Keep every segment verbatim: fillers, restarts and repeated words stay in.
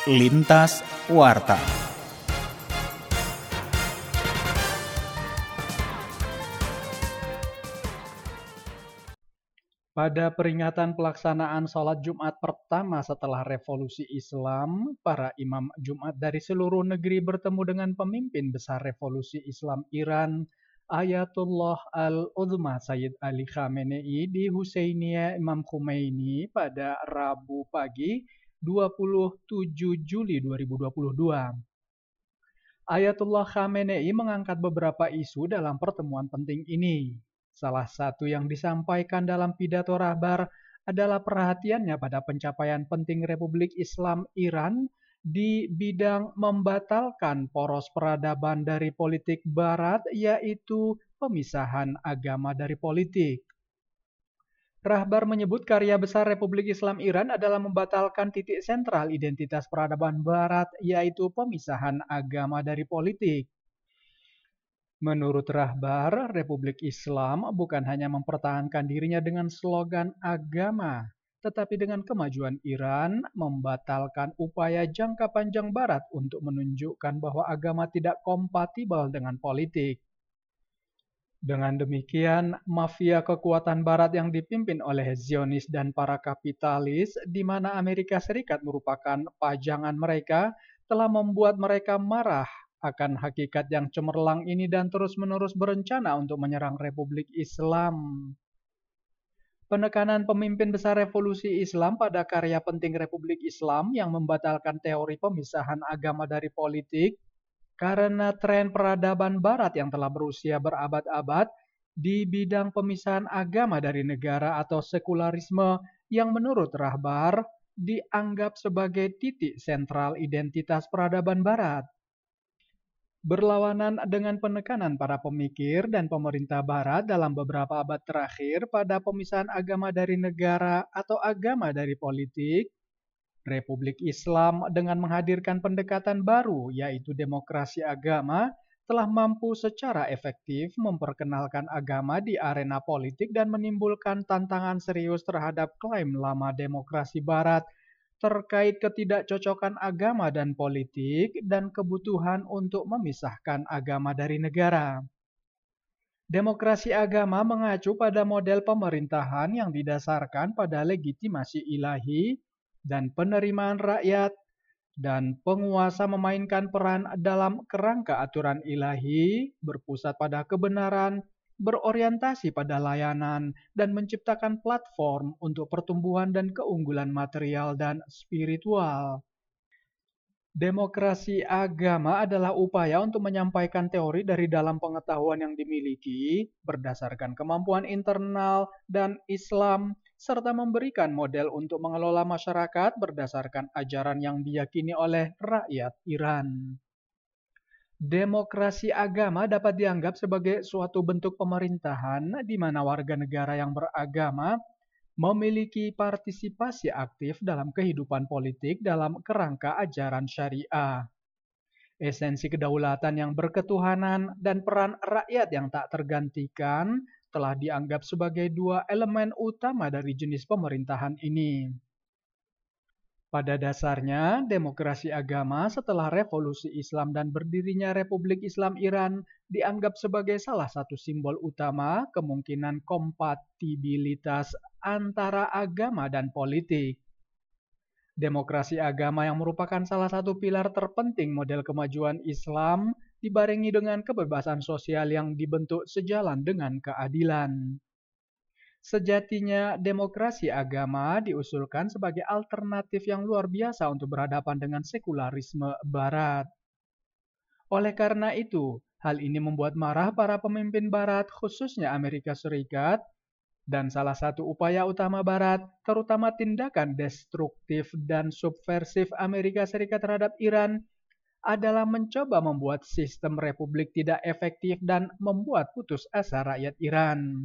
Lintas Warta. Pada peringatan pelaksanaan sholat Jumat pertama setelah revolusi Islam, para imam Jumat dari seluruh negeri bertemu dengan pemimpin besar revolusi Islam Iran, Ayatullah Al-Uzma Sayyid Ali Khamenei di Husainiyah Imam Khomeini pada Rabu pagi dua puluh tujuh Juli dua ribu dua puluh dua. Ayatullah Khamenei mengangkat beberapa isu dalam pertemuan penting ini. Salah satu yang disampaikan dalam pidato Rahbar adalah perhatiannya pada pencapaian penting Republik Islam Iran di bidang membatalkan poros peradaban dari politik Barat, yaitu pemisahan agama dari politik. Rahbar menyebut karya besar Republik Islam Iran adalah membatalkan titik sentral identitas peradaban Barat, yaitu pemisahan agama dari politik. Menurut Rahbar, Republik Islam bukan hanya mempertahankan dirinya dengan slogan agama, tetapi dengan kemajuan Iran membatalkan upaya jangka panjang Barat untuk menunjukkan bahwa agama tidak kompatibel dengan politik. Dengan demikian, mafia kekuatan Barat yang dipimpin oleh Zionis dan para kapitalis, di mana Amerika Serikat merupakan pajangan mereka, telah membuat mereka marah akan hakikat yang cemerlang ini dan terus-menerus berencana untuk menyerang Republik Islam. Penekanan pemimpin besar revolusi Islam pada karya penting Republik Islam yang membatalkan teori pemisahan agama dari politik karena tren peradaban Barat yang telah berusia berabad-abad di bidang pemisahan agama dari negara atau sekularisme yang menurut Rahbar dianggap sebagai titik sentral identitas peradaban Barat. Berlawanan dengan penekanan para pemikir dan pemerintah Barat dalam beberapa abad terakhir pada pemisahan agama dari negara atau agama dari politik, Republik Islam dengan menghadirkan pendekatan baru yaitu demokrasi agama telah mampu secara efektif memperkenalkan agama di arena politik dan menimbulkan tantangan serius terhadap klaim lama demokrasi Barat terkait ketidakcocokan agama dan politik dan kebutuhan untuk memisahkan agama dari negara. Demokrasi agama mengacu pada model pemerintahan yang didasarkan pada legitimasi ilahi dan penerimaan rakyat, dan penguasa memainkan peran dalam kerangka aturan ilahi, berpusat pada kebenaran, berorientasi pada layanan, dan menciptakan platform untuk pertumbuhan dan keunggulan material dan spiritual. Demokrasi agama adalah upaya untuk menyampaikan teori dari dalam pengetahuan yang dimiliki, berdasarkan kemampuan internal dan Islam, serta memberikan model untuk mengelola masyarakat berdasarkan ajaran yang diyakini oleh rakyat Iran. Demokrasi agama dapat dianggap sebagai suatu bentuk pemerintahan di mana warga negara yang beragama memiliki partisipasi aktif dalam kehidupan politik dalam kerangka ajaran syariah. Esensi kedaulatan yang berketuhanan dan peran rakyat yang tak tergantikan telah dianggap sebagai dua elemen utama dari jenis pemerintahan ini. Pada dasarnya, demokrasi agama setelah revolusi Islam dan berdirinya Republik Islam Iran dianggap sebagai salah satu simbol utama kemungkinan kompatibilitas antara agama dan politik. Demokrasi agama yang merupakan salah satu pilar terpenting model kemajuan Islam dibarengi dengan kebebasan sosial yang dibentuk sejalan dengan keadilan. Sejatinya, demokrasi agama diusulkan sebagai alternatif yang luar biasa untuk berhadapan dengan sekularisme Barat. Oleh karena itu, hal ini membuat marah para pemimpin Barat, khususnya Amerika Serikat, dan salah satu upaya utama Barat, terutama tindakan destruktif dan subversif Amerika Serikat terhadap Iran, adalah mencoba membuat sistem republik tidak efektif dan membuat putus asa rakyat Iran.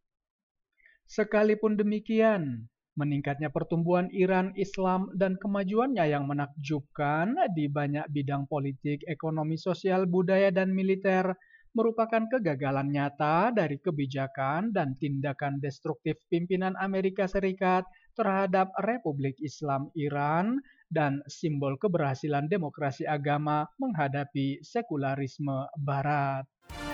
Sekalipun demikian, meningkatnya pertumbuhan Iran, Islam, dan kemajuannya yang menakjubkan di banyak bidang politik, ekonomi, sosial, budaya, dan militer merupakan kegagalan nyata dari kebijakan dan tindakan destruktif pimpinan Amerika Serikat terhadap Republik Islam Iran dan simbol keberhasilan demokrasi agama menghadapi sekularisme Barat.